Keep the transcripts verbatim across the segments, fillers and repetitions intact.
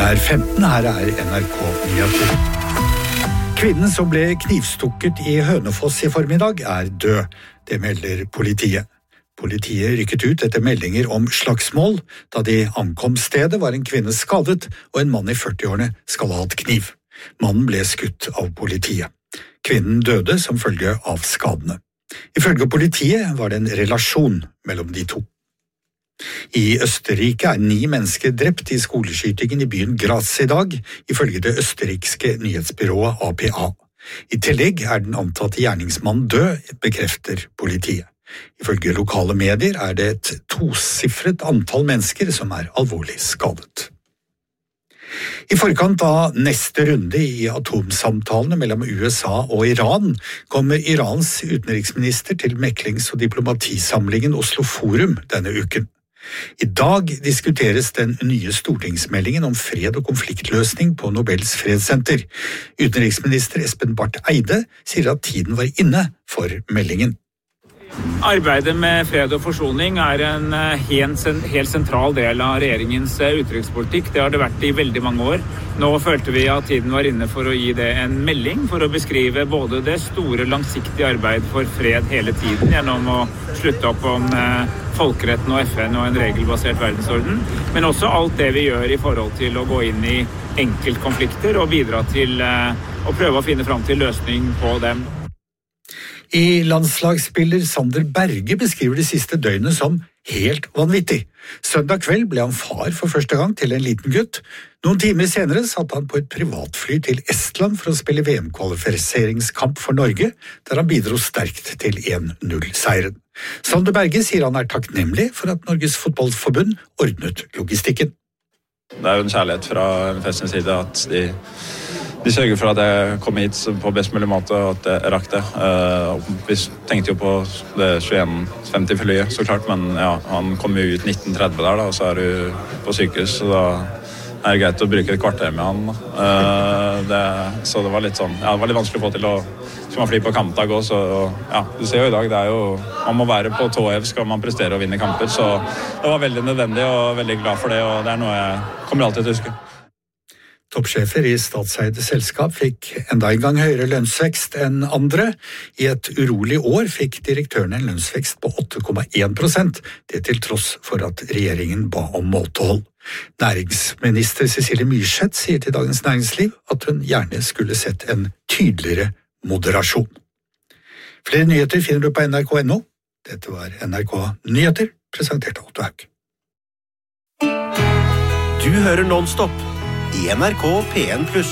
er femten, her er N R K Nyheter. Kvinnen som ble knivstukket i Hønefoss i formiddag er død, det melder politiet. Politiet rykket ut etter meldinger om slagsmål. Da de ankom stedet var en kvinne skadet, og en mann i førtiårene skal ha hatt kniv. Mannen ble skutt av politiet. Kvinnen døde som følge av skadene. Ifølge politiet var det en relasjon mellom de to. I Østerrike er ni mennesker drept i skoleskytingen i byen Graz i dag, ifølge det østerrikske nyhetsbyrået A P A. I tillegg er den antatte gjerningsmannen død, bekrefter politiet. Ifølge lokale medier er det et tosifret antall mennesker som er alvorlig skadet. I forkant av neste runde i atomsamtalene mellom U S A og Iran kommer Irans utenriksminister til meklings- og diplomatisamlingen Oslo Forum denne uken. I dag diskuteres den nye stortingsmeldingen om fred og konfliktløsning på Nobels fredssenter. Utenriksminister Espen Barth Eide sier at tiden var inne for meldingen. Arbeidet med fred og forsoning er en helt sentral del av regjeringens utenrikspolitikk. Det har det vært i veldig mange år. Nå følte vi at tiden var inne for å gi det en melding, for å beskrive både det store langsiktige arbeidet for fred hele tiden, gjennom å slutte opp om folkeretten og F N og en regelbasert verdensorden, men også alt det vi gjør i forhold til å gå inn i enkeltkonflikter og bidra til å prøve å finne fram til løsning på dem. I landslagsspiller Sander Berge beskriver det siste døgnet som helt vanvittig. Søndag kveld ble han far for første gang til en liten gutt. Noen timer senere satt han på et privatfly til Estland for å spille V M-kvalifiseringskamp for Norge, der han bidro sterkt til en null-seieren. Sander Berge sier han er takknemlig for at Norges fotballforbund ordnet logistikken. Det er jo en kjærlighet fra N F S's side at de De sørger for at jeg kom hit på best mulig måte og at jeg rakk det. Vi tenkte jo på det tjueen femti-flyet, så klart, men ja, han kom jo ut nitten tretti der, da, og så er du på sykehus, så da er det greit å bruke et kvarter med han. Det, så det var litt sånn, ja, det var litt vanskelig å få til å skal man fly på kampdag også, og ja, du ser jo i dag, det er jo, man må være på tå hev skal man prestere og vinne kamper, så det var veldig nødvendig og veldig glad for det, og det er noe jeg kommer alltid til å huske. Toppsjefer i statseide selskap fikk enda en gang høyere lønnsvekst enn andre. I et urolig år fikk direktørene en lønnsvekst på åtte komma én prosent, det til tross for at regjeringen ba om måtehold. Næringsminister Cecilie Myrseth sier til Dagens Næringsliv at hun gjerne skulle sett en tydeligere moderasjon. Flere nyheter finner du på N R K punktum N O. Dette var N R K Nyheter, presentert av Otto Haug. Du hører Non-Stop i N R K P N pluss.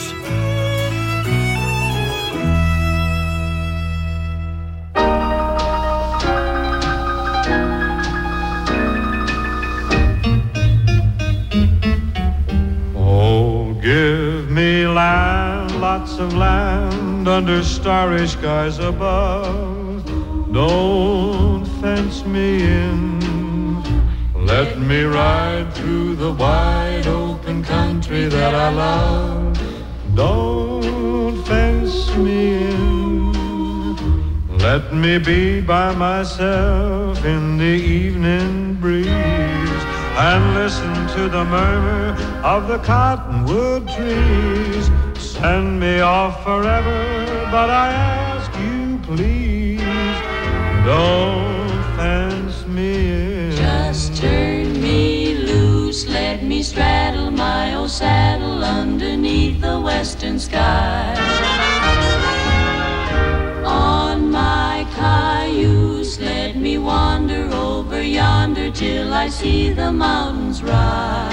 Oh, give me land, lots of land under starry skies above. Don't fence me in. Let me ride through the wide open country that I love. Don't fence me in. Let me be by myself in the evening breeze and listen to the murmur of the cottonwood trees. Send me off forever, but I ask you please, don't fence me in. Just turn me loose, let me straddle my old saddle underneath the western sky. On my cayuse, let me wander over yonder till I see the mountains rise.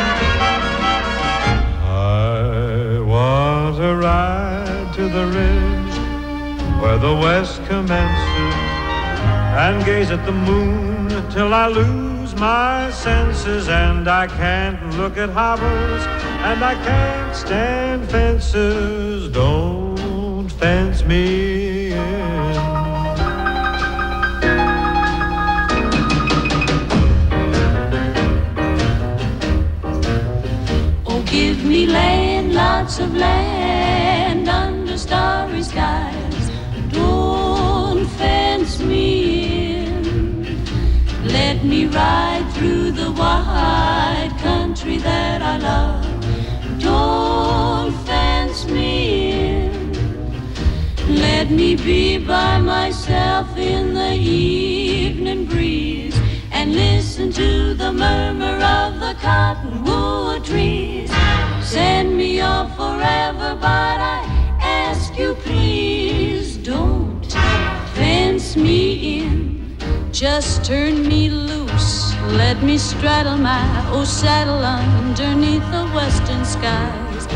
I want to ride to the ridge where the west commences and gaze at the moon till I lose my senses, and I can't look at hobbles and I can't stand fences. Don't fence me in. Oh, give me land, lots of land under starry skies. Don't fence me in. Let me ride through the wide country that I love. Don't fence me in. Let me be by myself in the evening breeze and listen to the murmur of the cottonwood trees. Send me off forever, but I ask you please, don't fence me in. Just turn me loose, let me straddle my old saddle underneath the western skies.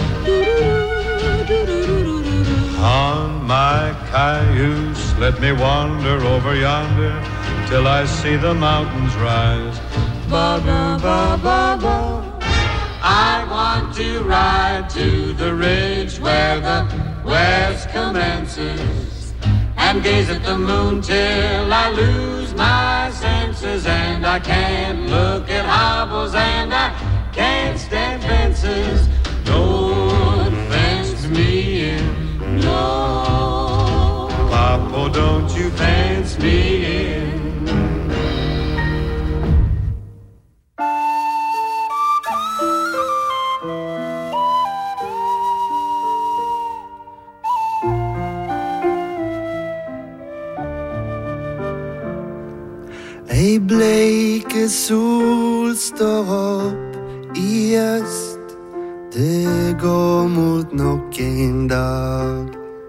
On my cayuse, let me wander over yonder till I see the mountains rise. Ba-ba-ba-ba-ba. I want to ride to the ridge where the west commences and gaze at the moon till I lose my senses, and I can't look at hobbles and I can't stand fences. Don't fence me in. No. Papa, don't you fence me in. Ei bleike sol står opp i øst. Det går mot nok en dag.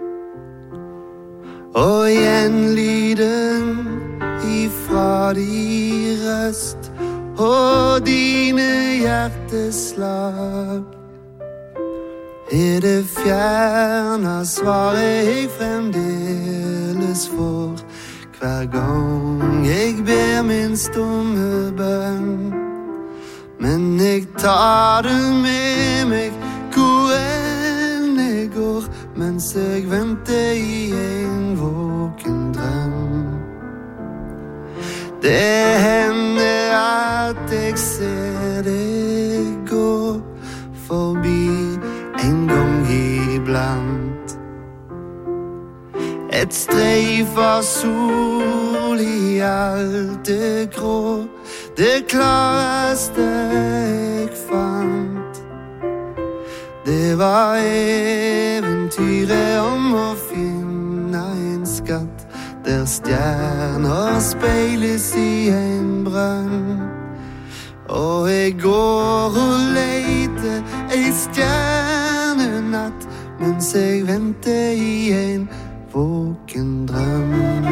Og igjen lyden ifra de røst og dine hjerteslag. Er det fjerna svaret jeg fremdeles får hver gang jeg ber min stumme bønn. Men jeg tar det med meg hvor enn jeg går, mens jeg venter i en våken drøm. Det hender at jeg ser det gå forbi en gang iblant. Et streif av sol i alt det grå, det klareste jeg fant. Det var eventyret om å finne en skatt der stjerner speiles i en brønn. Og jeg går og leter ei stjernenatt mens jeg venter i en våken drøm.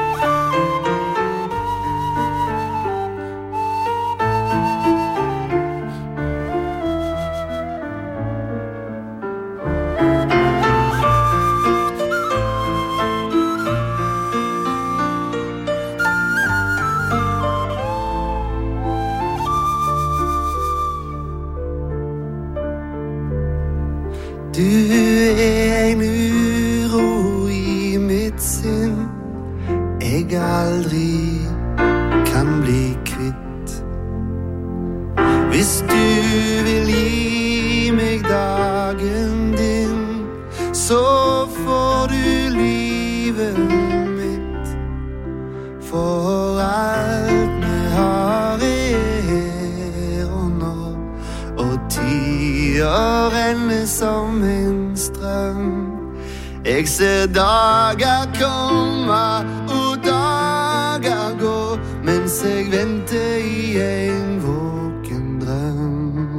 Du er en uro i mitt sinn jeg aldri kan bli kvitt. Hvis du vil gi meg dagen din, så får du livet mitt. For alt vi har er her og nå, og tida renner som en strøm. Jeg ser dager komme og dager gå, mens jeg venter i en våken drøm.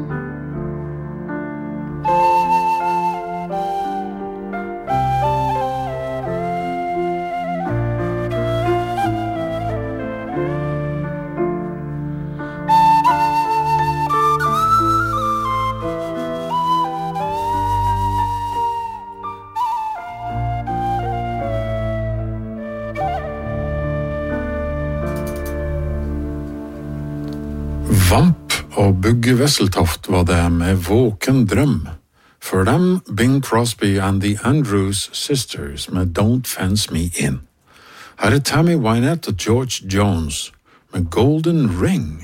Vamp og Bugge Wesseltoft var det med Våken drøm. For dem Bing Crosby and the Andrews Sisters med Don't Fence Me In. Her er Tammy Wynette og George Jones med Golden Ring.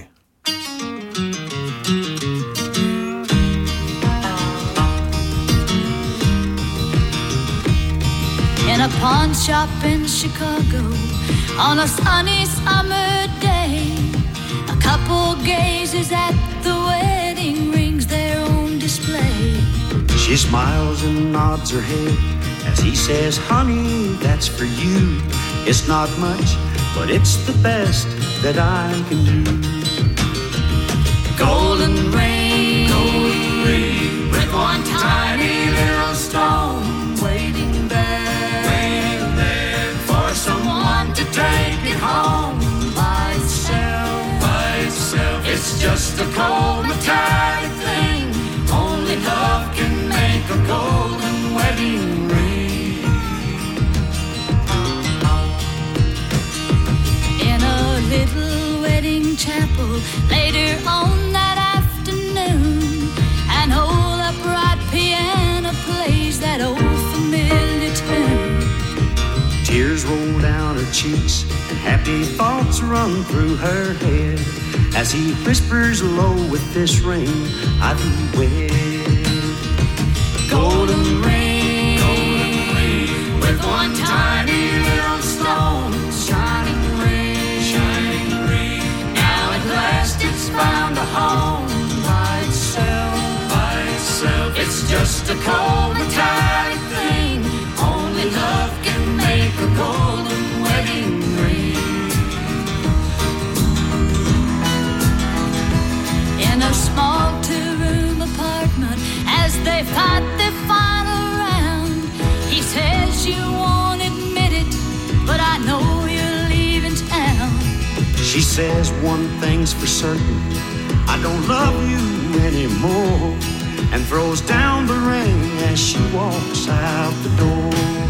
In a pawn shop in Chicago on a sunny summer day, a couple gazes at the wedding rings their own display. She smiles and nods her head as he says, honey, that's for you. It's not much, but it's the best that I can do. Golden ring, golden ring, with one tiny little stone waiting there, waiting there for someone to take it home by itself, by itself. It's just a cold metallic thing. Only love can make a golden wedding ring. In a little wedding chapel later on that afternoon, an old upright piano plays that old familiar tune. Tears roll down her cheeks and happy thoughts run through her head as he whispers low, with this ring I be wed. Golden ring, golden ring, with one tiny little stone, shining ring, shining ring. Now at last it's found a home by itself, by itself. It's just a cold metallic thing. Only love can make a golden wedding ring. In a small two-room apartment, as they fight their final round, he says, you won't admit it, but I know you're leaving town. She says one thing's for certain, I don't love you anymore, and throws down the ring as she walks out the door.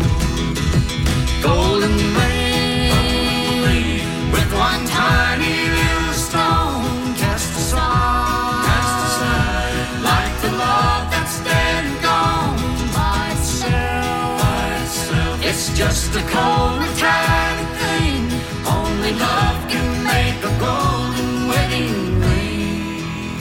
Golden ring, golden ring, with one tiny little stone cast aside, cast aside, like the love that's dead and gone by itself, by itself. It's just a cold metallic thing. Only love can make a golden wedding ring.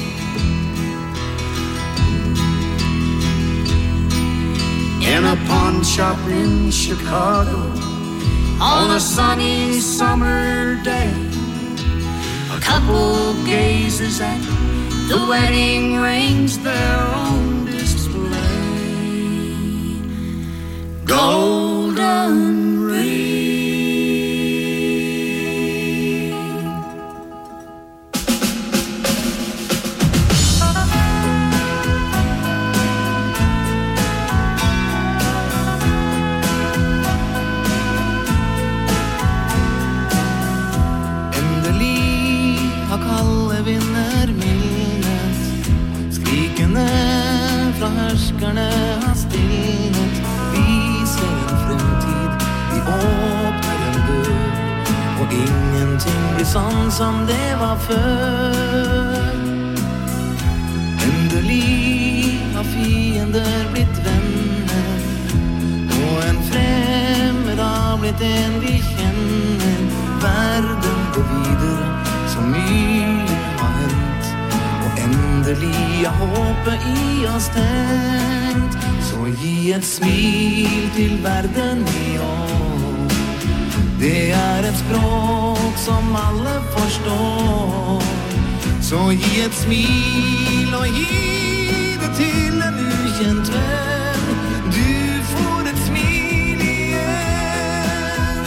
In a pawn shop in Chicago, on a sunny summer day, a couple gazes at the wedding rings there on display. Golden ring. Kalde vinner minnet, skrikende fra herskerne har stilnet. Vi ser en fremtid, vi åpner en dør, og ingenting blir sånn som det var før. Endelig har fiender blitt venner, og en fremmed har blitt en vi kjenner. Verden går videre, så mye har hendt, og endelig er håpet i oss tent. Så gi et smil til verden i år, det er et språk som alle forstår. Så gi et smil og gi det til en ukjent venn. Du får et smil igjen.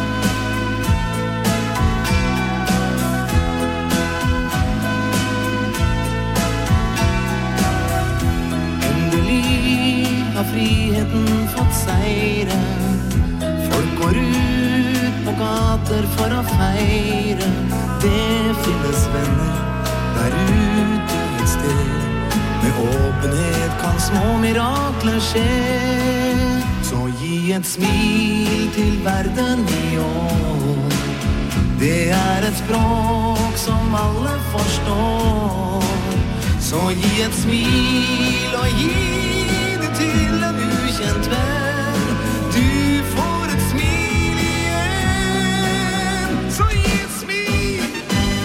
Har friheten fått seire. Folk går ut på gater for å feire. Det finnes venner der ute et sted. Med åpenhet kan små mirakler skje. Så gi et smil til verden i år. Det er et språk som alle forstår. Så gi et smil og gi til en ukjent venn. Du får et smil igjen. Så gi et smil.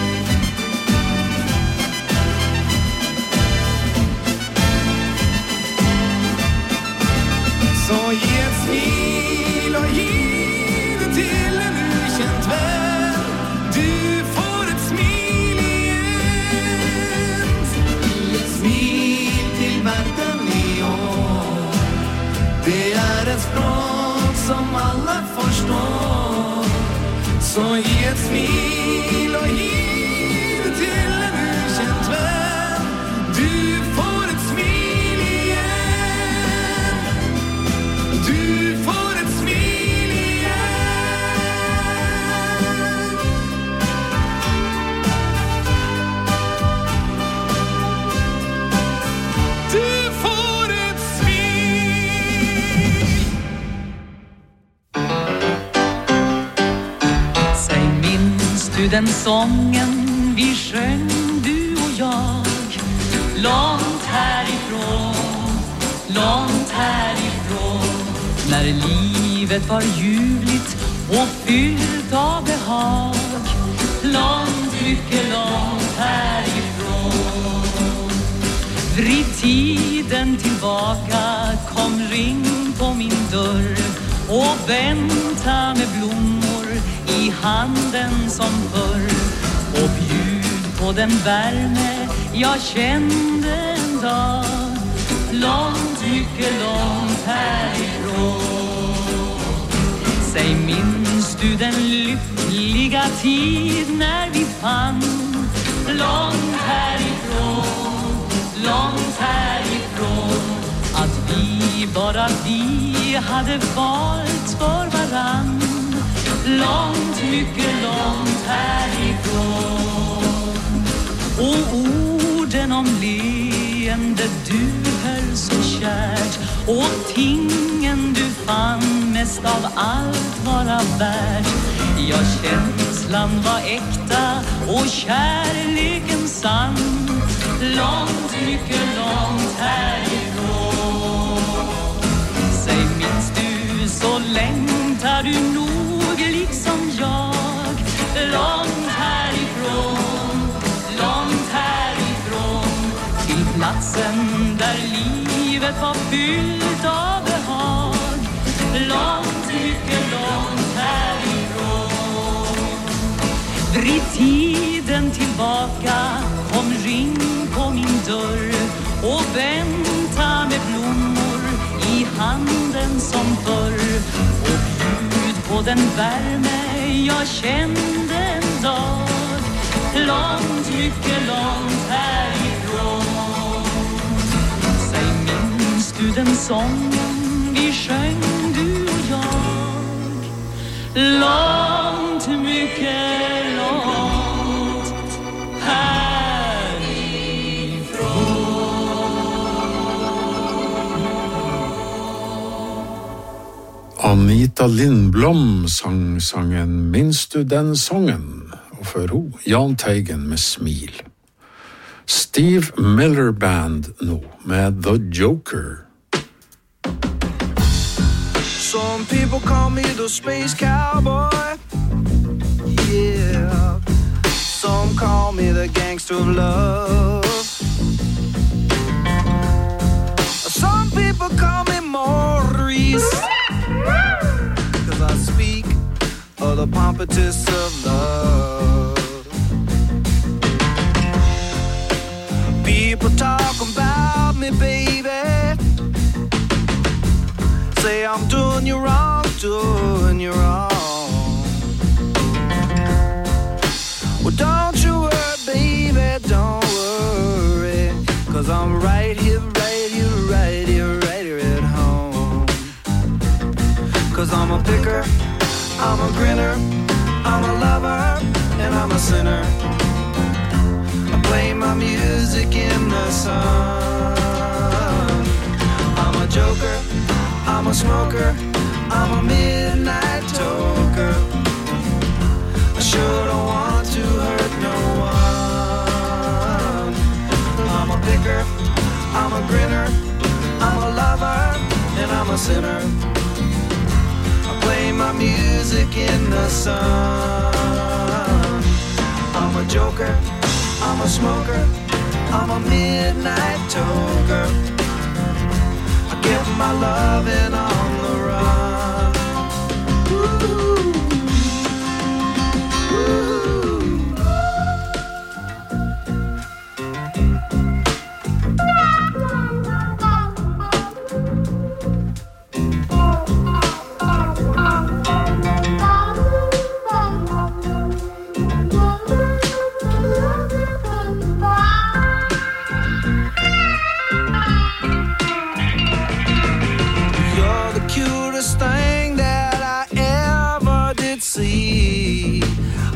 Så gi et smil og gi det til en ukjent venn. Du får et smil igjen. Så gi et smil til verden. Så ge ett smil och giv det till en urkänd vän. Du får ett smil igen. Du får ett smil igen. Du får ett smil. Säg, minns du den sången vi sjöng, du och jag? Långt härifrån, långt härifrån, när livet var ljuvligt och fyllt av behag. Långt, mycket långt härifrån. Vrid tiden tillbaka, kom ring på min dörr och vänta med blommor i handen som förr. Och bjud på den värme jag kände en dag, långt, mycket långt härifrån. Säg, minns du den lyckliga tid när vi fann? Långt härifrån, långt härifrån, att vi, bara vi, hade valt för varann. Långt, mycket långt härifrån. Och orden om leende du höll så kärt, och tingen du fann mest av allt vara värt. Ja, känslan var äkta och kärleken sann. Långt, mycket långt härifrån. Säg, minns du, så längtar du nog liksom jag. Långt härifrån, långt härifrån, till platsen där livet var fyllt av behag. Långt, mycket långt härifrån. Vrid tiden tillbaka, kom ring på min dörr och vänta med blommor i handen som förr. Och bjud på den värme jag kände en dag, långt, mycket långt härifrån. Säg, minns du den sången vi sjöng, du och jag? Långt, mycket långt Anita Lindblom sang sangen Minns du den sången? Och för ho, Jan Teigen med Smil. Steve Miller Band nu med The Joker. Some people call me the space cowboy. Yeah. Some call me the gangster of love. Some people call me Maurice, 'cause I speak of the pompatus of love. People talk about me, baby, say I'm doing you wrong, doing you wrong. Well, don't you worry, baby, don't worry, 'cause I'm right here, right here, right here, right here at home. 'Cause I'm a picker, I'm a grinner, I'm a lover, and I'm a sinner. I play my music in the sun. I'm a joker, I'm a smoker, I'm a midnight toker. I sure don't want to hurt no one. I'm a picker, I'm a grinner, I'm a lover, and I'm a sinner. I play my music in the sun. I'm a joker, I'm a smoker, I'm a midnight toker. I get my loving on the run. Ooh.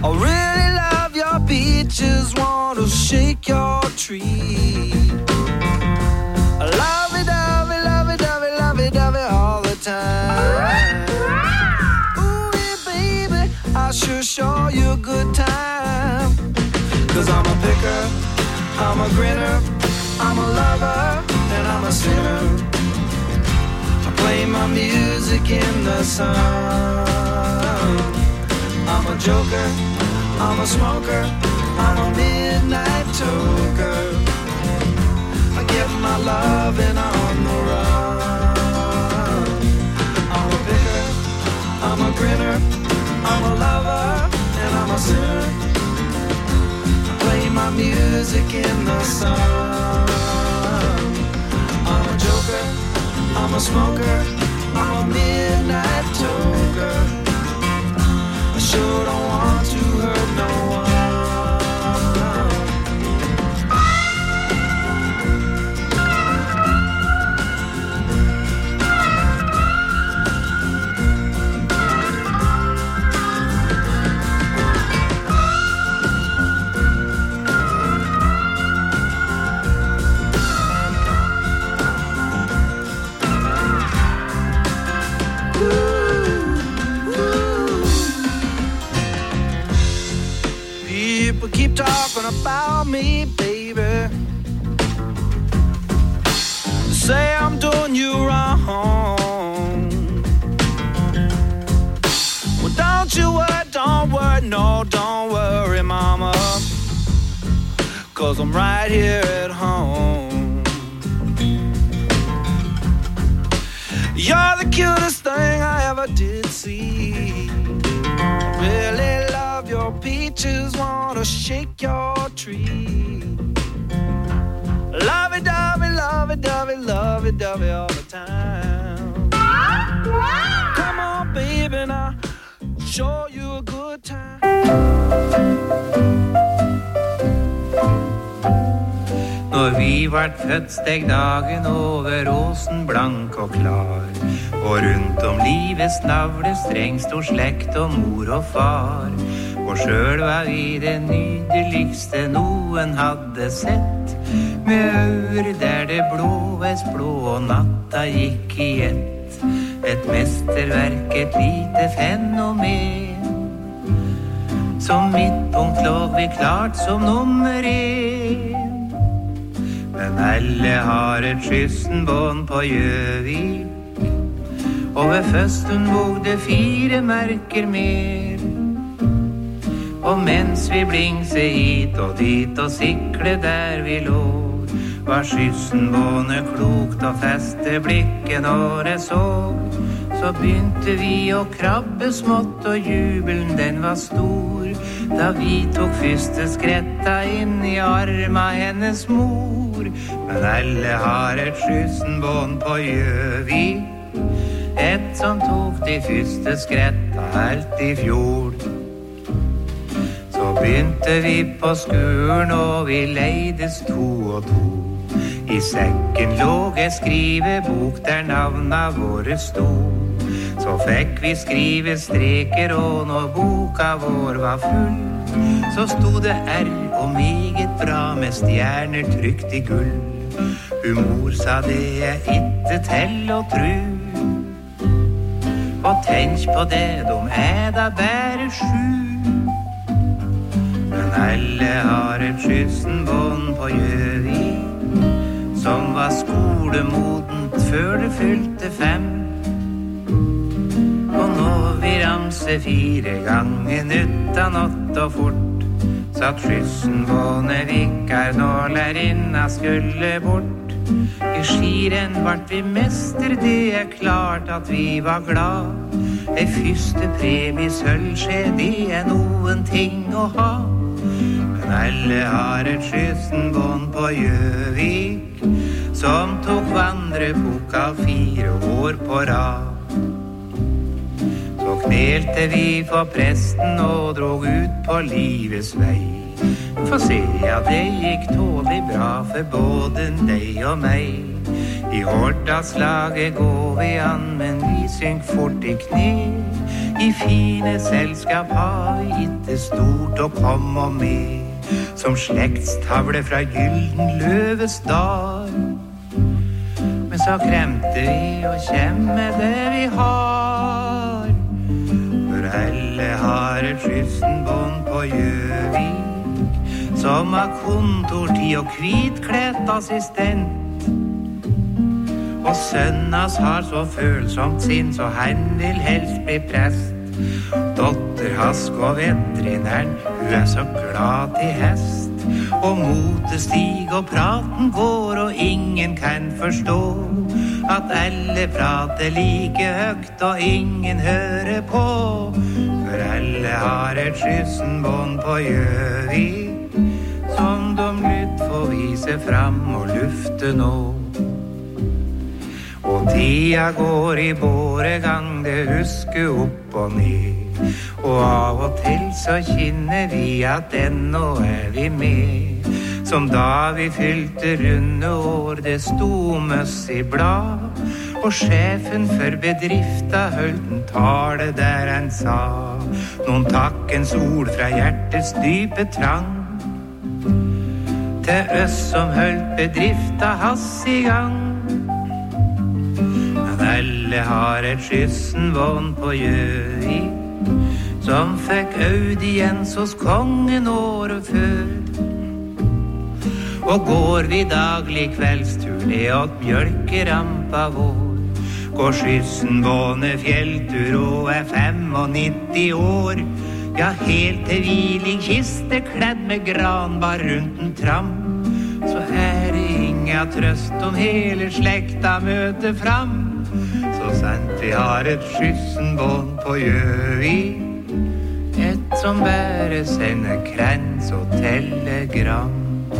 I really love your beaches, want to shake your tree. I love it, love it, love it, love it, love it, love it all the time. Ooh, yeah, baby, I sure show you a good time. Cause I'm a picker, I'm a grinner, I'm a lover, and I'm a sinner. I play my music in the sun. I'm a joker, I'm a smoker, I'm a midnight toker. I get my loving on the run. I'm a picker, I'm a grinner, I'm a lover, and I'm a sinner. I play my music in the sun. I'm a joker, I'm a smoker, I'm a midnight toker. I sure don't want to hurt no one. People keep talking about me, baby. Say I'm doing you wrong. Well, don't you worry, don't worry, no, don't worry, mama. Cause I'm right here at home. You're the cutest thing I ever did see. Really love your peaches, wanna shake your tree. Love it, dovey, love it, dovey, love it, dovey all the time. Come on, baby, now show you a good time. Når vi vart født steg dagen over åsen blank og klar. Og rundt om livets navle streng stor slekt og mor og far. Og sjøl var vi det nydeligste noen hadde sett. Med øyre der det blåveis blå og natta gikk i ett. Et mesterverk, et lite fenomen. Som midtpunkt lå vi klart som nummer en. Men alle har et skyssenbånd på Gjøvik. Og ved føsten våg det fire merker mer. Og mens vi blingse hit og dit og sikle der vi lå, var skyssenbåndet klokt å feste blikket når jeg så. Så begynte vi å krabbe smått og jubelen den var stor, da vi tok første skretta inn i arma hennes mor. Men alle har et skyssenbånd på Gjøvik, et som tok de første skretta helt i fjor. Så begynte vi på skuren og vi leides to og to. I sekken lå en skrivebok der navna våre stod. Så fikk vi skrive streker og når boka vår var full, så stod det R og meget bra med stjerner trykt i gull. Humor sa det er ikke til å tru. Og tenk på det, de er da bare sju. Men alle har et skyssenbånd på Gjøvik, som var skolemodent før det fylte fem. Og nå vi ramse fire gangen utan ått og fort, satt skyssenbåndet vikkar når lærerinna skulle bort. I skirenn vart vi mester, det er klart at vi var glad. Ei første premie sølvskje, det er noen ting å ha. Men alle har et skyssenbånd på Gjøvik, som tok vandrepokal fire år på rad. Så knelte vi for presten og drog ut på livets vei. For se, ja, det gikk tålig bra for både deg og meg. I Hordaslaget går vi an, men vi synk fort i kne. I fine selskap har vi ikke stort å komme med, som slektstavle fra gylden løves dar. Men så kremte vi og kjemme det vi har, for alle har et skyssenbånd på Gjøvik, som har kontortid og hvitklædt assistent. Og sønnas har så følsomt sinn, så han vil helst bli prest. Dotter Hask og veterinæren, hun er så glad til hest. Og motestig og praten går, og ingen kan forstå at alle prater like høgt, og ingen hører på. For alle har et skyssenbånd på Gjøvik, som de lytt får vise fram og lufte nå. Og tida går I båregang, det husker opp og ned. Og av og til så kjenner vi at ennå er vi med. Som da vi fylte runde år, det sto møss I blad. Og sjefen for bedrifta holdt en tale der han sa noen takkens ord fra hjertets dype trang. Til oss som holdt bedrifta hans I gang. Alle har et skyssenvånd på Gjøvik, som fikk audiens hos kongen året før. Og går vi daglig kveldstur ned åt mjølkerampa vår, går skyssenvånet fjelltur og er femognitti år. Ja, helt til hvilig kiste kledd med granbar rundt en tram, så er det inga trøst om hele slekta møter fram. Så sant vi har et skyssenbånd på Gjøvik, et som bare sender krans og telegram.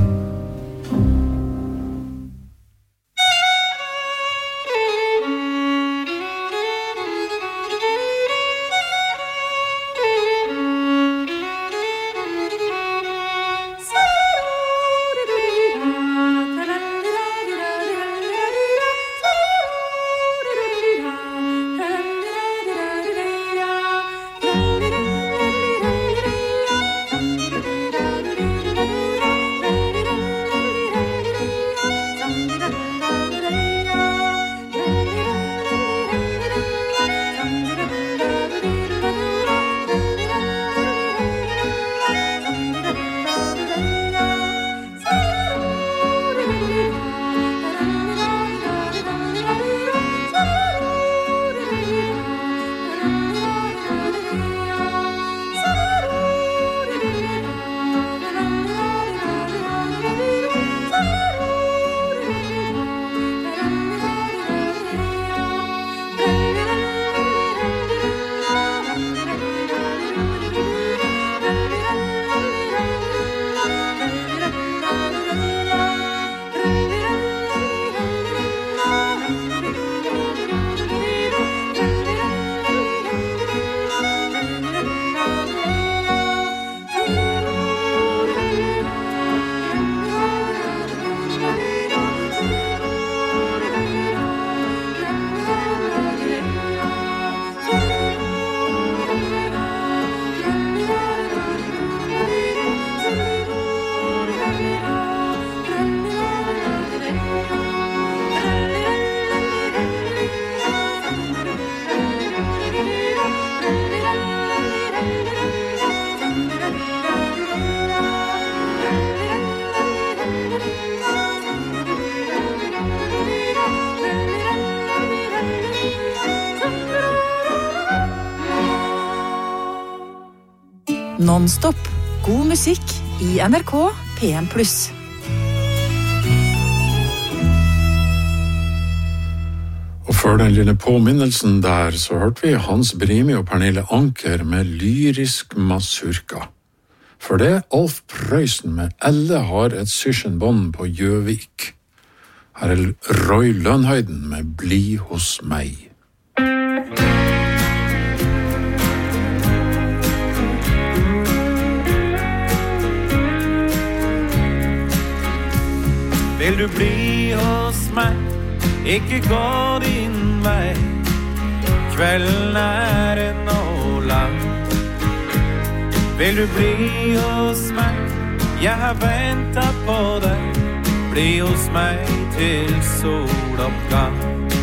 Non-stop. God musikk I N R K P en pluss. Og før den lille påminnelsen der, så hørte vi Hans Brimi og Pernille Anker med lyrisk masurka. For det er Alf Prøysen med Alle har et sysjenbånd på Gjøvik. Her er Roy Lønhøyden med Bli hos meg. Vil du bli hos meg, ikke gå din vei. Kvelden er en og Vil du bli hos meg? Jeg har ventet på deg. Bli hos meg til soloppgang.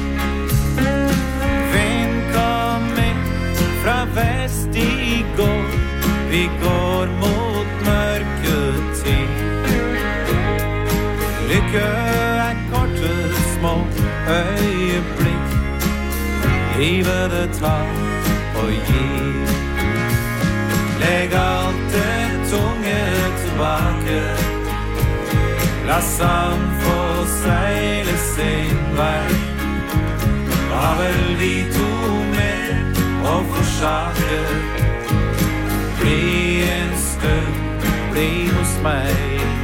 Vind kom inn fra vest i går. Vi går mot mørketid. Lykke er korte, små øyeblikk. Livet det tar og gir. Legg alt det tunge tilbake. La sand få seile sin vei. Hva vel vi to mer å forsake? Bli en stund, bli hos meg.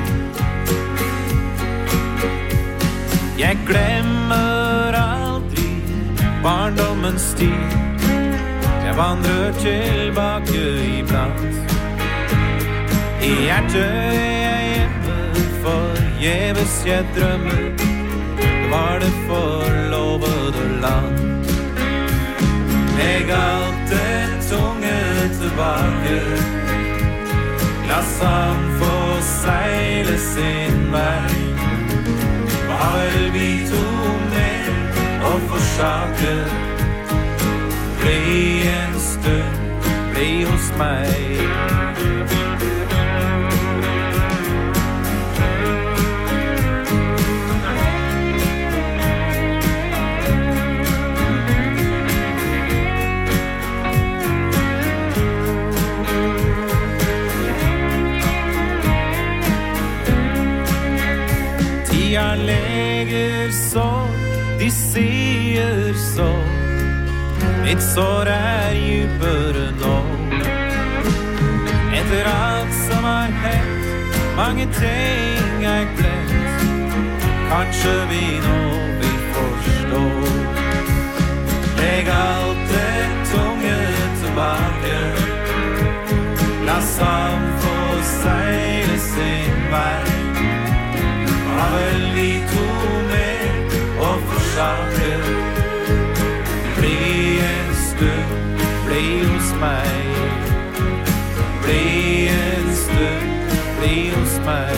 Jeg glemmer aldri barndommens tid. Jeg vandrer tilbake iblant. I hjertet jeg gjemmer, forgjeves jeg drømmer. Det var det forlovede land. Legg alt det tunge tilbake. La sand få seile sin vei. Hva vel vi to mer å forsake? Bli en stund, bli hos meg. Tida leger så, de sier så. Mitt sår er djupere nå. Etter alt som har hendt, mange ting er glemt. Kanskje vi nå vil forstå. Legg alt det tunge tilbake. La sand få seile sin vei. Hva vel vi to mer å forsake? Bli en stund, bli hos meg. Bli en stund, bli hos meg.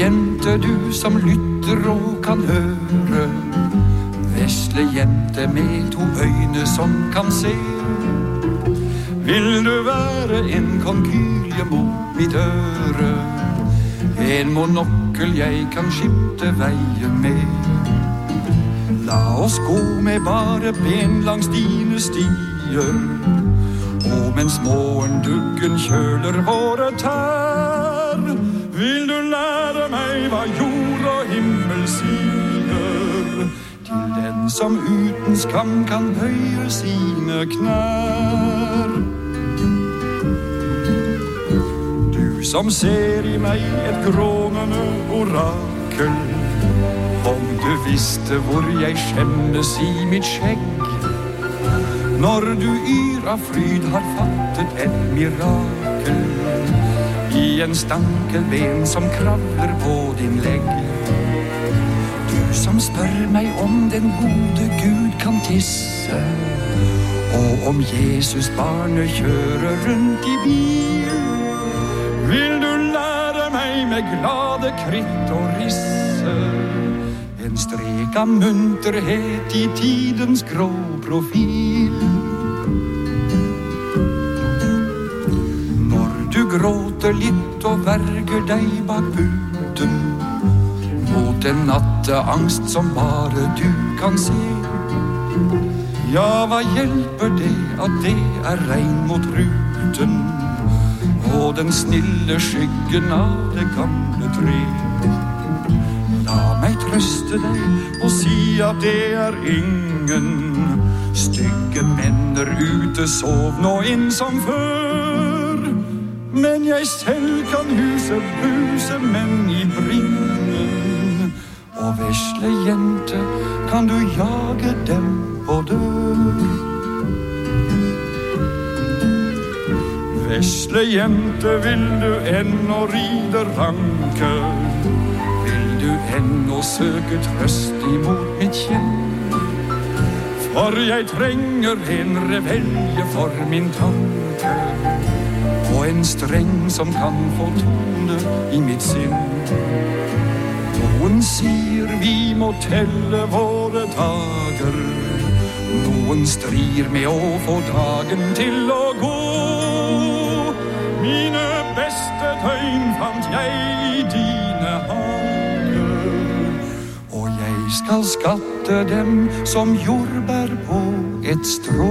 jente, du som lytter og kan høre, vesle jente med to øyne som kan se. Vil du være en konkylie mot mitt øre, en monokkel jeg kan skimte veien med? La oss gå med bare ben langs dine stier, og mens morgenduggen kjøler våre tær, vil du lære meg hva jord og himmel sier, til den som uten skam kan bøye sine knær. Du som ser i meg et grånende orakel, om du visste hvor jeg skjemmes i mitt skjegg, når du yr av fryd har fattet et mirakel, i en stankelben som kravler på din legg. Du som spør meg om den gode Gud kan tisse, og om Jesus barnet kjører rundt i bil, vil du lære meg med glade kritt og risse, en strek av munterhet i tidens grå profil. Når du gråter litt og verger deg bak puten, mot en natteangst som bare du kan se, ja, hva hjelper det at det er regn mot ruten, og den snille skyggen av det gamle tre? La meg trøste deg og si at det er ingen stygge menner ute, sov nå inn som før, men jeg selv kan huse buse menn i bringen, og vesle jente kan du jage dem på dør. Vesle jente, vil du ennå ride ranke, vil du ennå søke trøst imot mitt kjenn, for jeg trenger en revelje for min tanke, og en streng som kan få tone i mitt sinn. Noen sier vi må telle våre dager, noen strir med å få dagen til å gå. Mine beste døgn fant jeg i dine hager, og jeg skal skatte dem som jordbær på et strå.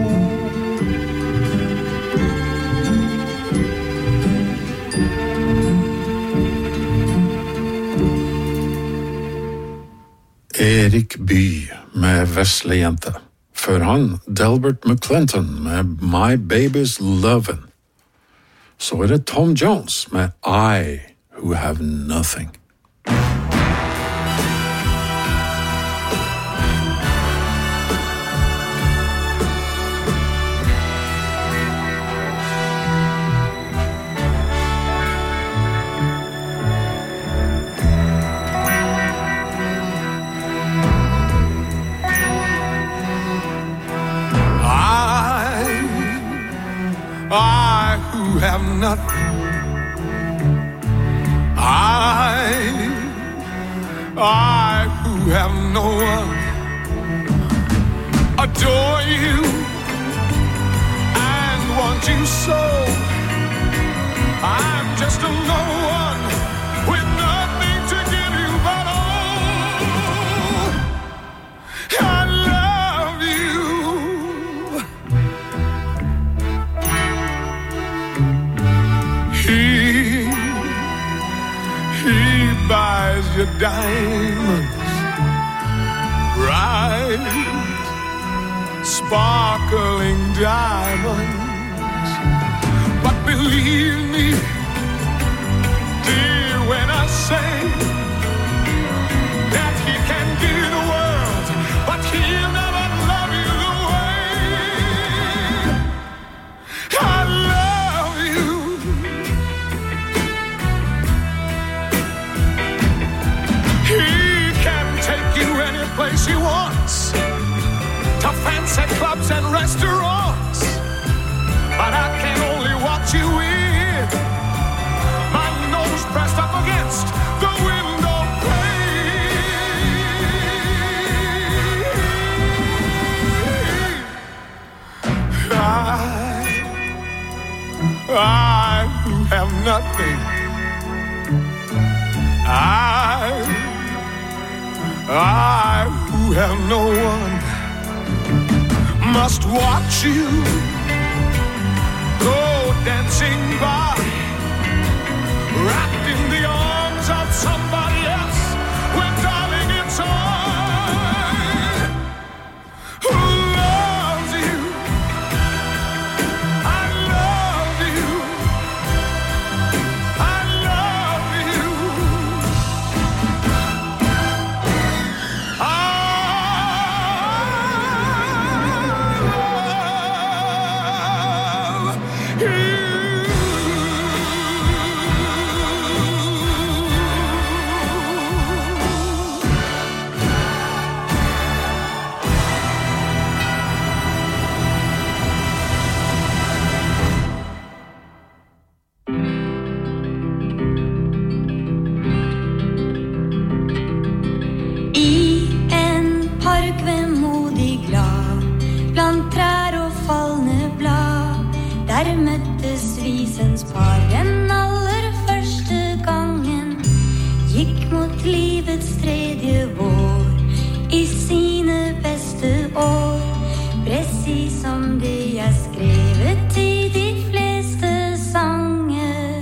Erik Bye med Vesle jente. Før han Delbert McClinton med My Baby's Lovin'. Så er det Tom Jones med I Who Have Nothing. I who have nothing, I, I who have no one, adore you and want you so. I'm just a no one with nothing to give you but all. I love you. He, he buys your diamonds, bright, sparkling diamonds. But believe me, dear, when I say that he can give you the world, but he'll never love you the way I love you. He can take you any place he wants, to fancy clubs and restaurants, but I can only watch you in, my nose pressed up against the window. I who have nothing, I, I who have no one, must watch you go dancing by, wrapped in the arms of somebody else, when darling it's I who loves you. I love you. I love you. I love you. I en park vemodig glad, blant trær og fallende blad, der møttes visens par den aller første gangen, gikk mot livets tredje vår, i sine beste år, precis som det er skrevet i de fleste sanger.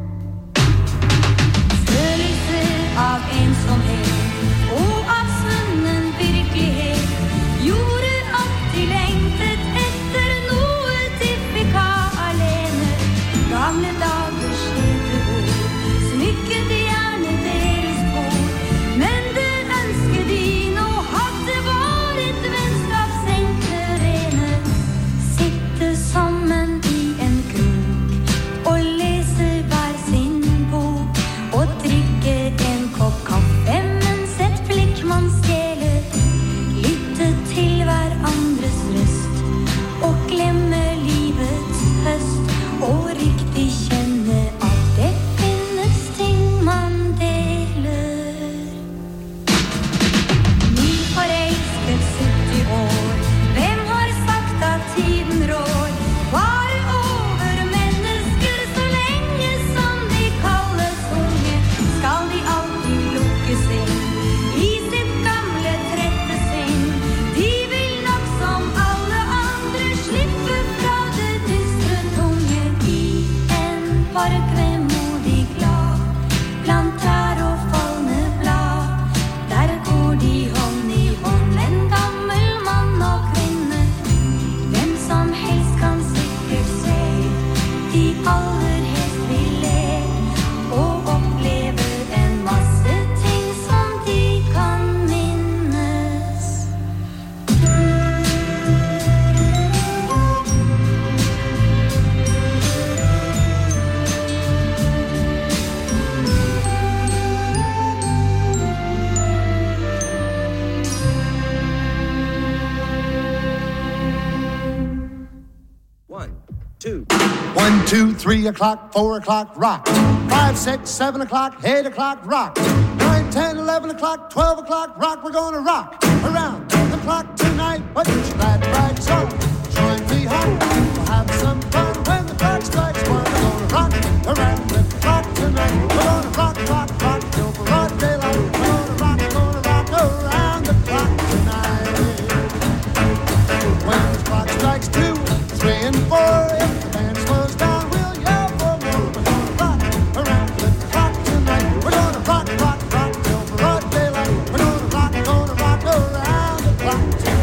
Følelse av ensomhet og av svunnen virkelighet gjorde at de lengtet etter noe de fikk ha alene. Gamle dagers hete ord smykket gjerne deres bord, men det ønske de nå hadde var et vennskaps enkle rene. Sitte sammen i en krok og lese hver sin bok og drikke en kopp kaffe mens et blikk man stjeler, lytte til hverandres røst og glemme livets høst og riktig kjenne at det finnes ting man deler. Ny forelsket sytti år, hvem har sagt at tiden rår? Bare over mennesker så lenge som de kalles unge, skal de alltid lukkes inn i sitt gamle trette sinn. De vil nok som alle andre slippe fra det dystre tunge. I en park vemodig glad, blant trær og fallende blad, der går de hånd i hånd, en gammel mann og kvinne. Hvem som helst kan sikkert se, de aller helst vil le, og oppleve en masse ting som de kan minnes. One, two. One, two, three o'clock, four o'clock, rock. Five, six, seven o'clock, eight o'clock, rock. Nine, ten, eleven o'clock, twelve o'clock, rock. We're gonna rock around the clock tonight. Put your glad rags on, join me home. We'll have some fun when the clock strikes one. We're gonna rock around the clock tonight. We're gonna rock, rock, rock till broad daylight. We're gonna rock, gonna rock around the clock tonight. When the clock strikes two, three and four, if the band slows down, we'll yell for more. We're gonna rock around the clock tonight. We're gonna rock, rock, rock till broad daylight. We're gonna rock, gonna rock around the clock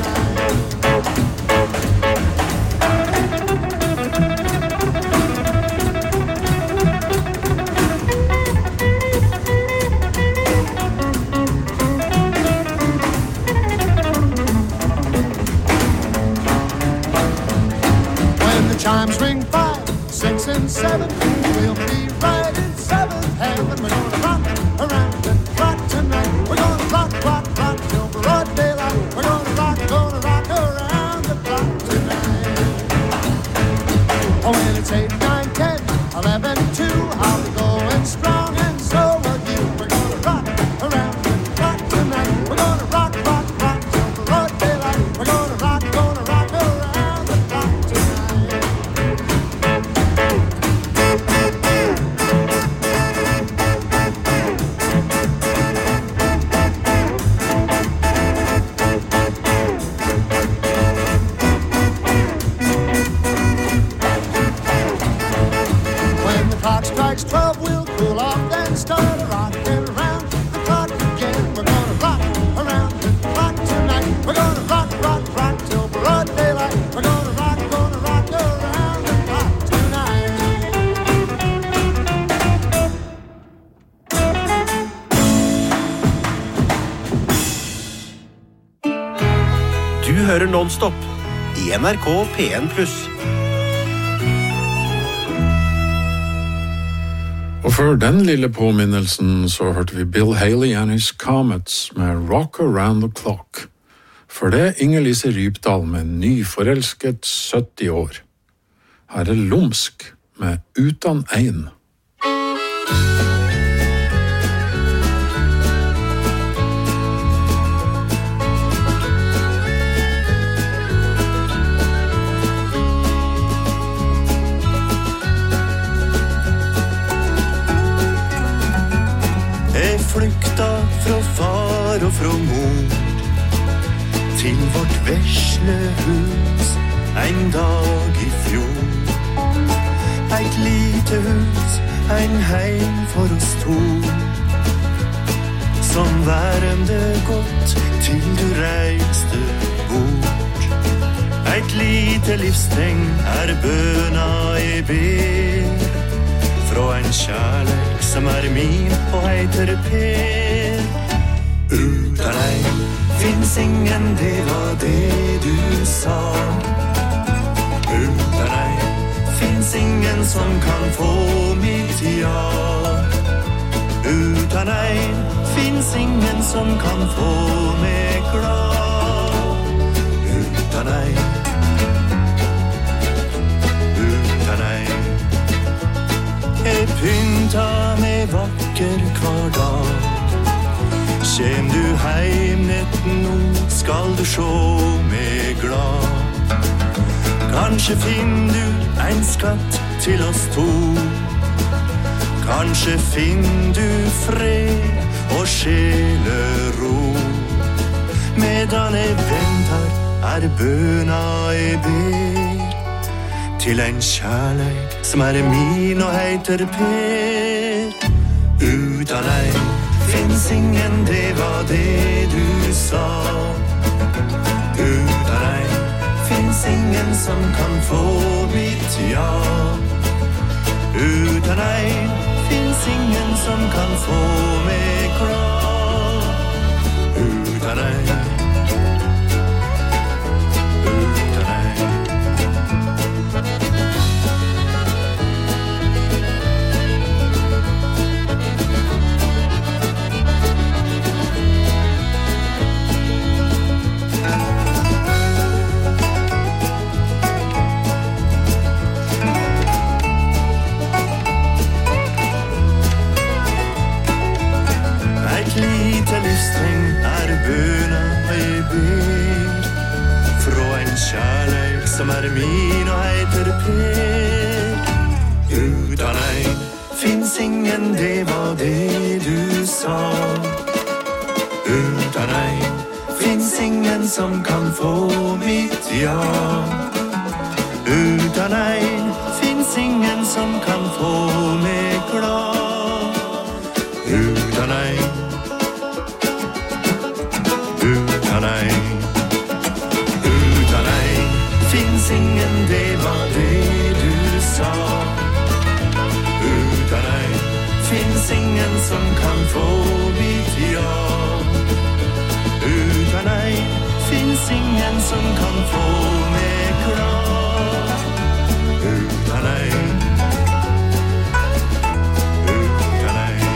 chimes ring five, six, and seven. We'll be right in seventh heaven. We're gonna rock around the clock tonight. We're gonna rock, rock, rock till broad daylight. We're gonna rock, gonna rock around the clock tonight. Oh, when it's eight, nine, ten, eleven, two, I'll be going strong, and so will you. We're gonna rock around the clock tonight. We're gonna rock, rock, rock till broad daylight. We're gonna rock, gonna rock around the clock tonight. hører Non-Stop i N R K P en pluss. Og før den lille påminnelsen så hørte vi Bill Haley and his Comets med Rock Around the Clock. For det er Inger-Lise Rypdal med nyforelsket sytti år. Her er Lumsk med Utan ein. Jeg flykta fra far og fra mor til vårt vesle hus en dag i fjor. Et lite hus, en heim for oss to, som værende godt til du reiste bort. Et lite livstegn er bøna jeg ber, fra en kjærlek som er min og heiter Per. Utan ein finns ingen, det var det du sa. Utan ein finns ingen som kan få mitt ja. Utan ein finns ingen som kan få meg glad. Utan ein, utan ein. Jeg pynta meg vakker hver dag. Kjem du heim netten nå, skal du sjå meg glad. Kanskje finn du en skatt til oss to. Kanskje finn du fred og sjelero. Medan jeg venter er bøna jeg ber, til en kjærleik som er min og heiter Per. Utan ein finns ingen, det var det du sa. Utan ein finns ingen som kan få mitt ja. Utan ein finns ingen som kan få meg glad. Utan ein, utan ein. Er bøna jeg ber, fra en kjærleik som er min og heiter Per. Utan ein finns ingen, det var det du sa. Utan ein finns ingen som kan få mitt ja. Utan ein finns ingen som kan få meg glad. Utan ein, utan ein, utan ein finns ingen, det var det du sa. Utan ein finns ingen som kan få mitt ja. Utan ein finns ingen som kan få meg glad. Utan ein, utan ein.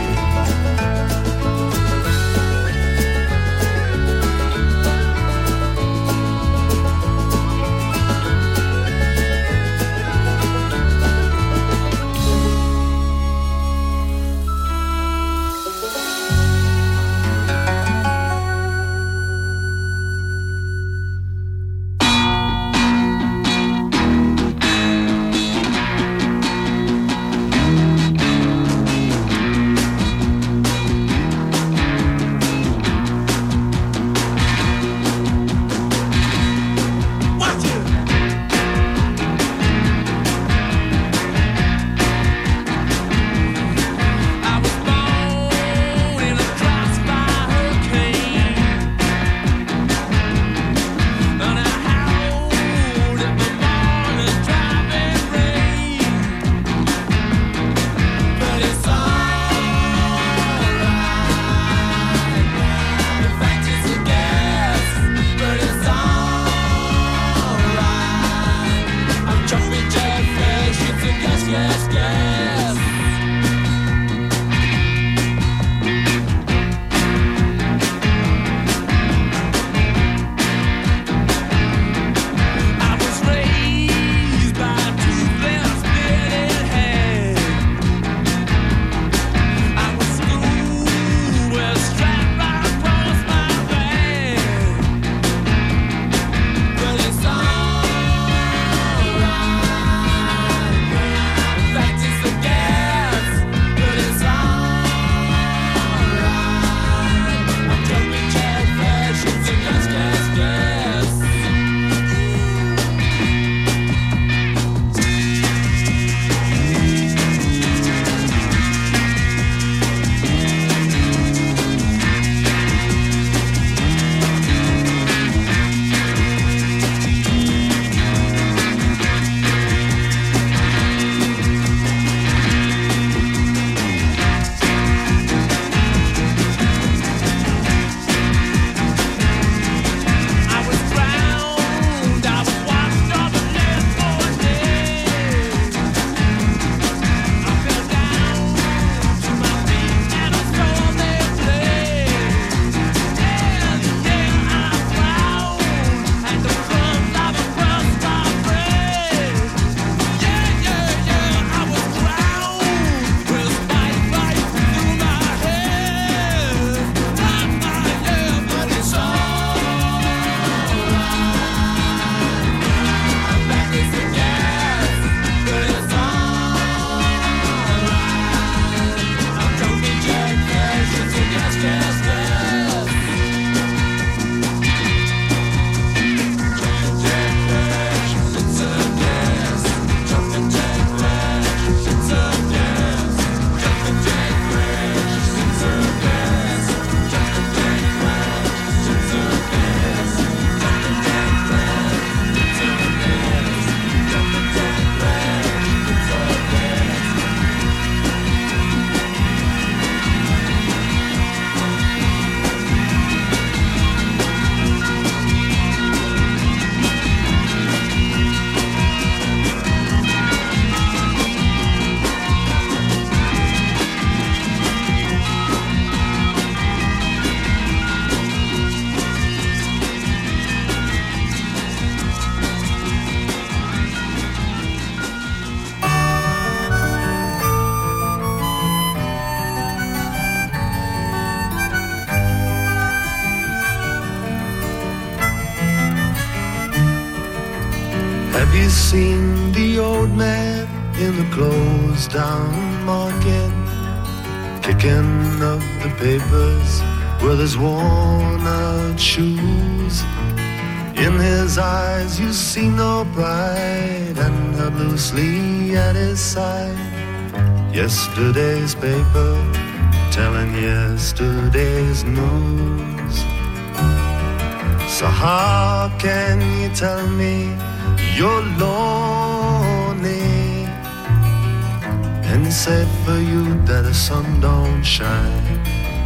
seen the old man in the closed down market, kicking up the papers with his worn out shoes? In his eyes you see no pride, and held loosely at his side yesterday's paper, telling yesterday's news. So how can you tell me you're lonely, and it's safe for you that the sun don't shine?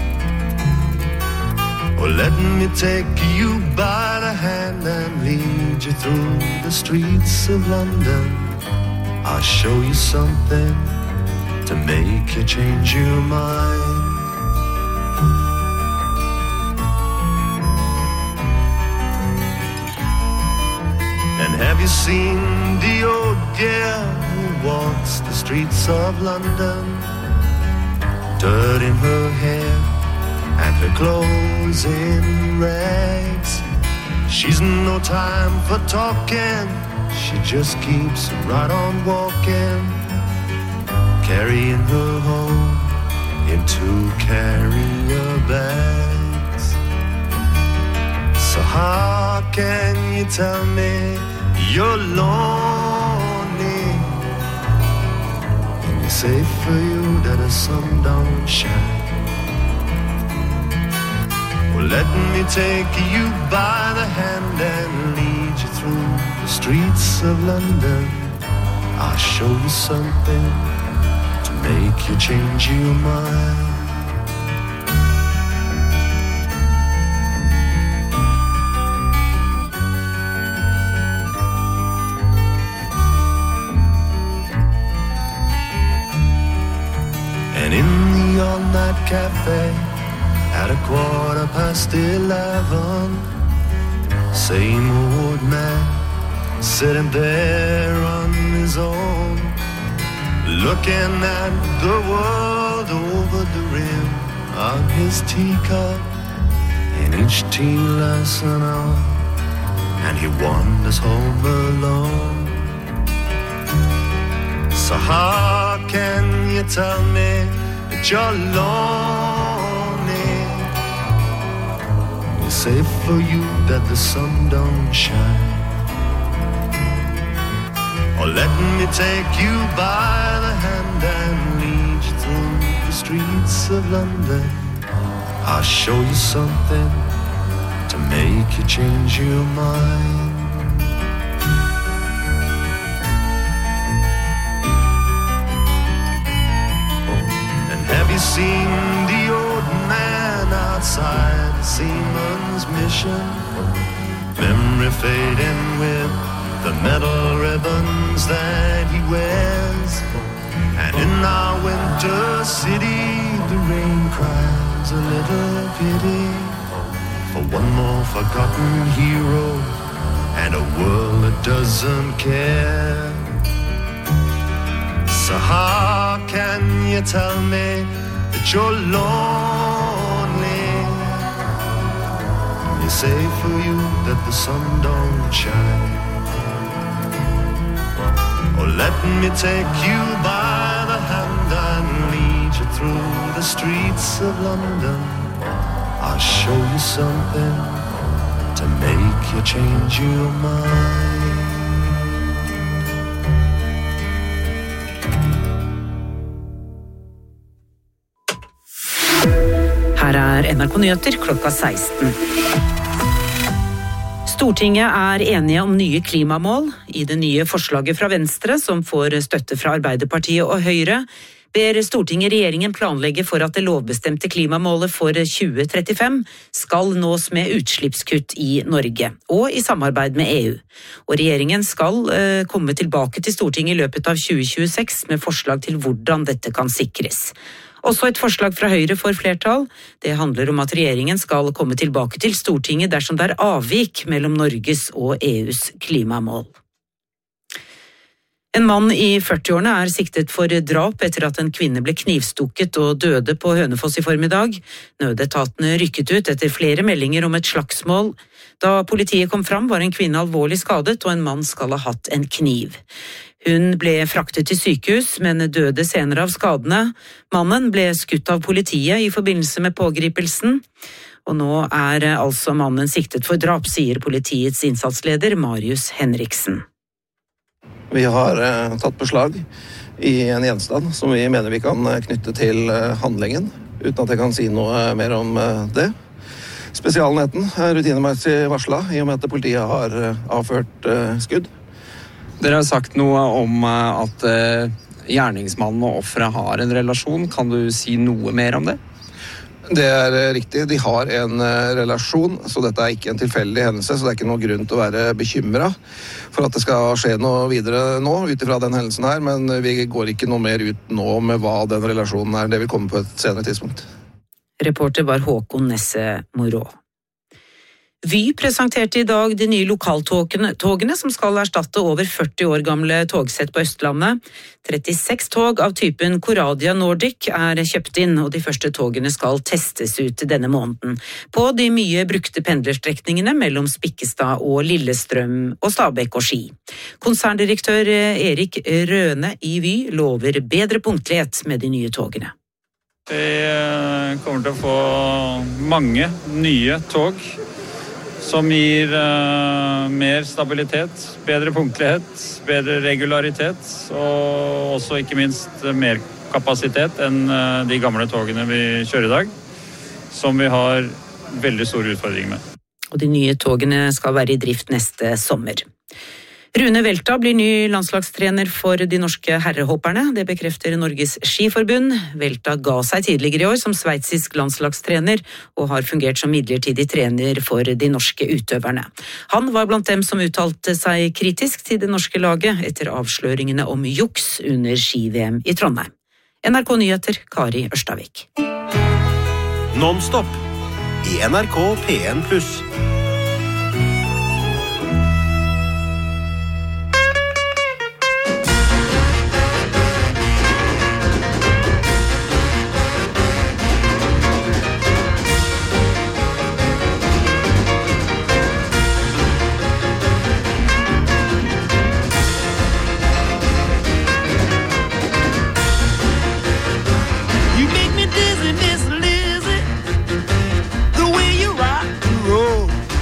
Or let me take you by the hand and lead you through the streets of London. I'll show you something to make you change your mind. And have you seen the old girl who walks the streets of London, dirt in her hair and her clothes in rags? She's no time for talking, she just keeps right on walking, carrying her home in two carrier bags. So how can you tell me you're lonely, and it's safe for you that the sun don't shine? Well, let me take you by the hand and lead you through the streets of London. I'll show you something to make you change your mind. And in the all-night cafe at a quarter past eleven, same old man sitting there on his own, looking at the world over the rim of his teacup, and each tea lesson on, and he wanders home alone. So how can you tell me that you're lonely? It's safe for you that the sun don't shine. Or let me take you by the hand and lead you through the streets of London. I'll show you something to make you change your mind. Have you seen the old man outside the seaman's mission? Memory fading with the metal ribbons that he wears. And in our winter city, the rain cries a little pity for one more forgotten hero and a world that doesn't care. So how can you tell me that you're lonely? It's safe for you that the sun don't shine. Or let me take you by the hand and lead you through the streets of London. I'll show you something to make you change your mind. Her er N R K Nyheter klokka seksten. Stortinget er enige om nye klimamål. I det nye forslaget fra Venstre, som får støtte fra Arbeiderpartiet og Høyre, ber Stortinget regjeringen planlegge for at det lovbestemte klimamålet for tjue trettifem skal nås med utslippskutt i Norge, og i samarbeid med E U. Og regjeringen skal eh, komme tilbake til Stortinget i løpet av tjue tjueseks med forslag til hvordan dette kan sikres. Også et forslag fra Høyre for flertall. Det handler om at regjeringen skal komme tilbake til Stortinget dersom det er avvik mellom Norges og E U's klimamål. En mann i førtiårene er siktet for drap etter at en kvinne ble knivstukket og døde på Hønefoss i formiddag. Nødetatene rykket ut etter flere meldinger om et slagsmål. Da politiet kom fram var en kvinne alvorlig skadet og en mann skal ha hatt en kniv. Hun ble fraktet til sykehus, men døde senere av skadene. Mannen ble skutt av politiet i forbindelse med pågripelsen. Og nå er altså mannen siktet for drap, sier politiets innsatsleder Marius Henriksen. Vi har eh, tatt beslag i en gjenstand som vi mener vi kan knytte til eh, handlingen, uten at jeg kan si noe mer om eh, det. Spesialenheten er rutinemessig varslet, i og med at politiet har eh, avført eh, skudd. Dere har sagt noe om eh, at eh, gjerningsmannen og offeret har en relasjon. Kan du si noe mer om det? Det er riktig, de har en relasjon, så dette er ikke en tilfeldig hendelse, så det er ikke noe grunn til å være bekymret for at det skal skje noe videre nå, utifra den hendelsen her, men vi går ikke noe mer ut nå med hva den relasjonen er, det vil komme på et senere tidspunkt. Reporter var Håkon Nesse Morå. Vy presenterte i dag de nye lokaltogene som skal erstatte over førti år gamle togsett på Østlandet. trettiseks tog av typen Coradia Nordic er kjøpt inn, og de første togene skal testes ut denne måneden. På de mye brukte pendlerstrekningene mellom Spikkestad og Lillestrøm og Stabekk og Ski. Konserndirektør Erik Røne i Vy lover bedre punktlighet med de nye togene. Vi kommer til å få mange nye tog som gir uh, mer stabilitet, bedre punktlighet, bedre regularitet og også ikke minst mer kapasitet enn uh, de gamle togene vi kjører i dag, som vi har veldig store utfordringer med. Og de nye togene skal være i drift neste sommer. Rune Velta blir ny landslagstrener for de norske herrehopperne. Det bekrefter Norges Skiforbund. Velta ga seg tidligere i år som sveitsisk landslagstrener og har fungert som midlertidig trener for de norske utøverne. Han var blant dem som uttalte seg kritisk til det norske laget etter avsløringene om juks under ski-V M i Trondheim. N R K Nyheter, Kari Ørstavik. Non-stop i N R K P en pluss. You make me dizzy, Miss Lizzie, the way you rock and roll.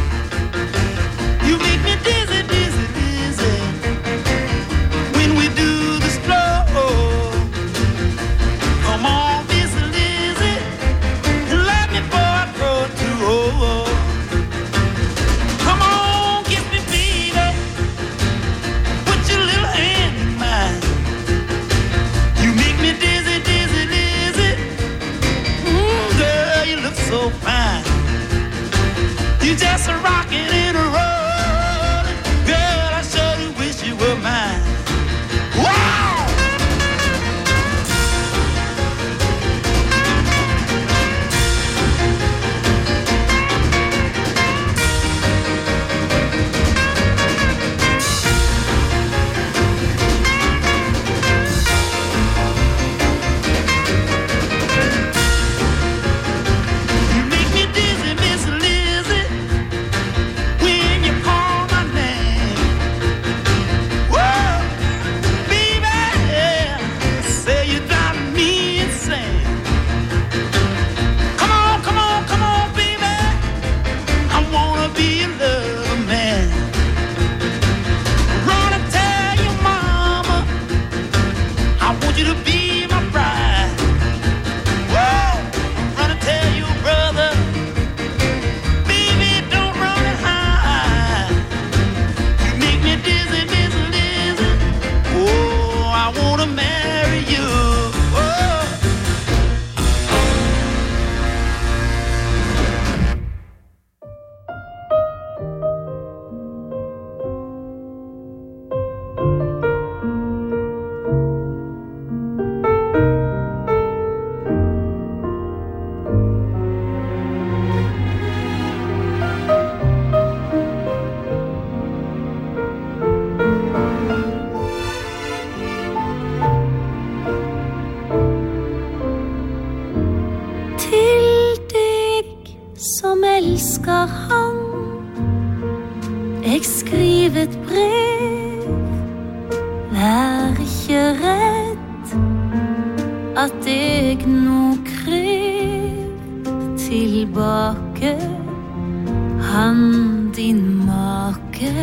ikke redd at jeg nå krev tilbake han din make,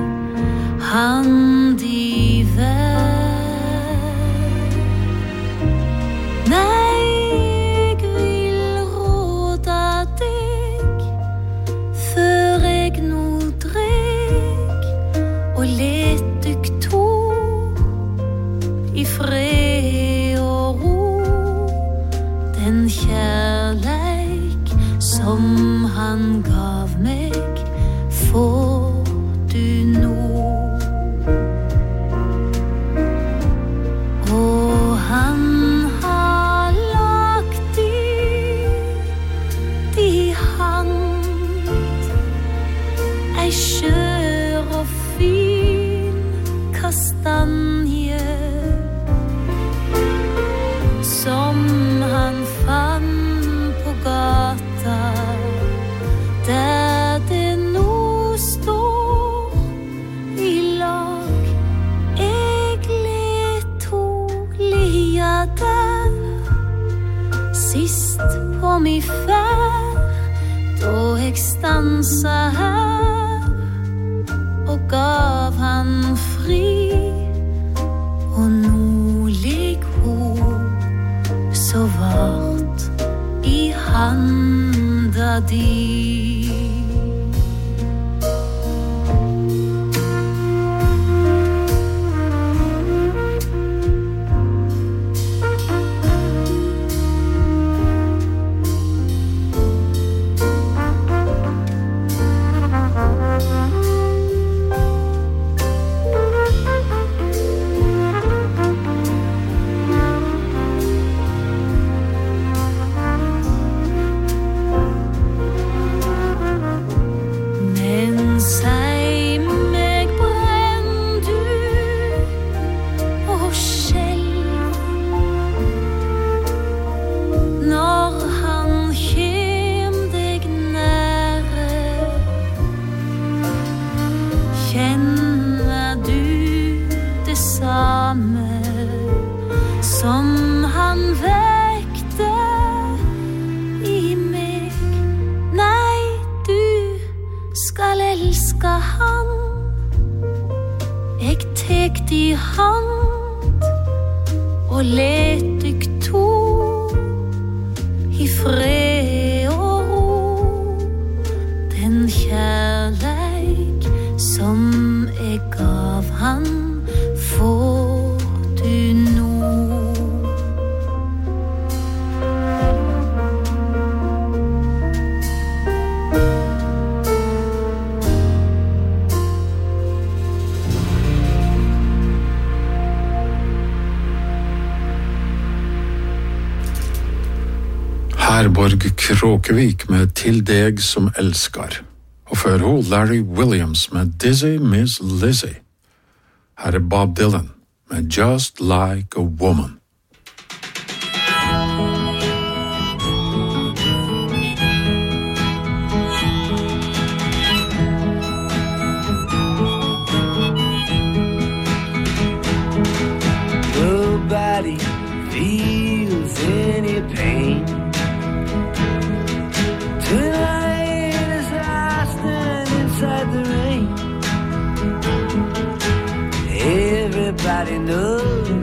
han de vær. Nei, jeg vil råde deg før jeg nå dreg og let dykk to i fred og ro den kjærleik som han gav meg får du nå. Og han har lagt i de hand ei skjør og fin kastanje som han fann på gata der det nå står i lag. Jeg let ho lia der sist på mi ferd da jeg stansa her og gav han fri, og nå ligg ho så vart i handa di. Herborg Kråkevik med Til deg som elskar. Og før hun Larry Williams med Dizzy Miss Lizzy. Her er Bob Dylan med Just Like a Woman. Nobody feels any pain. Tonight as I stand inside the rain, everybody knows